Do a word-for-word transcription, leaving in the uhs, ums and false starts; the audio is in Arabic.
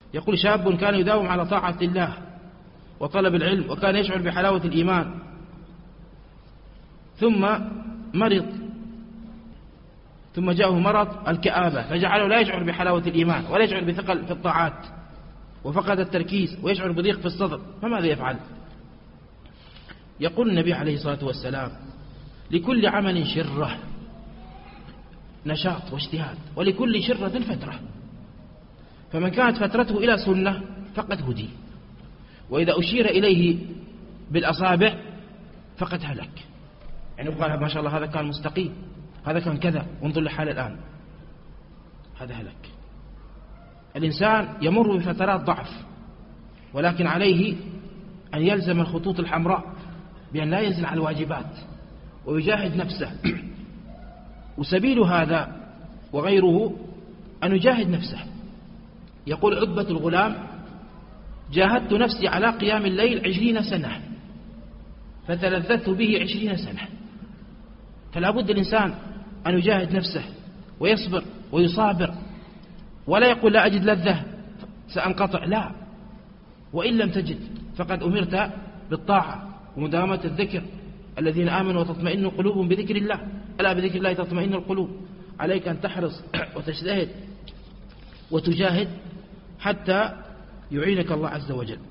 يقول شاب كان يداوم على طاعة الله وطلب العلم وكان يشعر بحلاوة الإيمان، ثم مرض، ثم جاءه مرض الكآبة فجعله لا يشعر بحلاوة الإيمان ولا يشعر بثقل في الطاعات، وفقد التركيز ويشعر بضيق في الصدر، فماذا يفعل؟ يقول النبي عليه الصلاة والسلام لكل عمل شرة، نشاط واجتهاد، ولكل شرة فترة، فمن كانت فترته إلى سنة فقد هدي، وإذا أشير إليه بالأصابع فقد هلك. يعني قال ما شاء الله هذا كان مستقيم، هذا كان كذا، وانظر لحاله الآن، هذا هلك. الإنسان يمر بفترات ضعف، ولكن عليه أن يلزم الخطوط الحمراء بأن لا ينزل على الواجبات ويجاهد نفسه. وسبيل هذا وغيره أن يجاهد نفسه. يقول عتبة الغلام جاهدت نفسي على قيام الليل عشرين سنة فتلذذت به عشرين سنة. فلا بد الإنسان أن يجاهد نفسه ويصبر ويصابر، ولا يقول لا أجد لذة سأنقطع، لا، وإن لم تجد فقد أمرت بالطاعة ومداومة الذكر. الذين آمنوا وتطمئن قلوبهم بذكر الله، ألا بذكر الله تطمئن القلوب. عليك أن تحرص وتجتهد وتجاهد حتى يعينك الله عز وجل.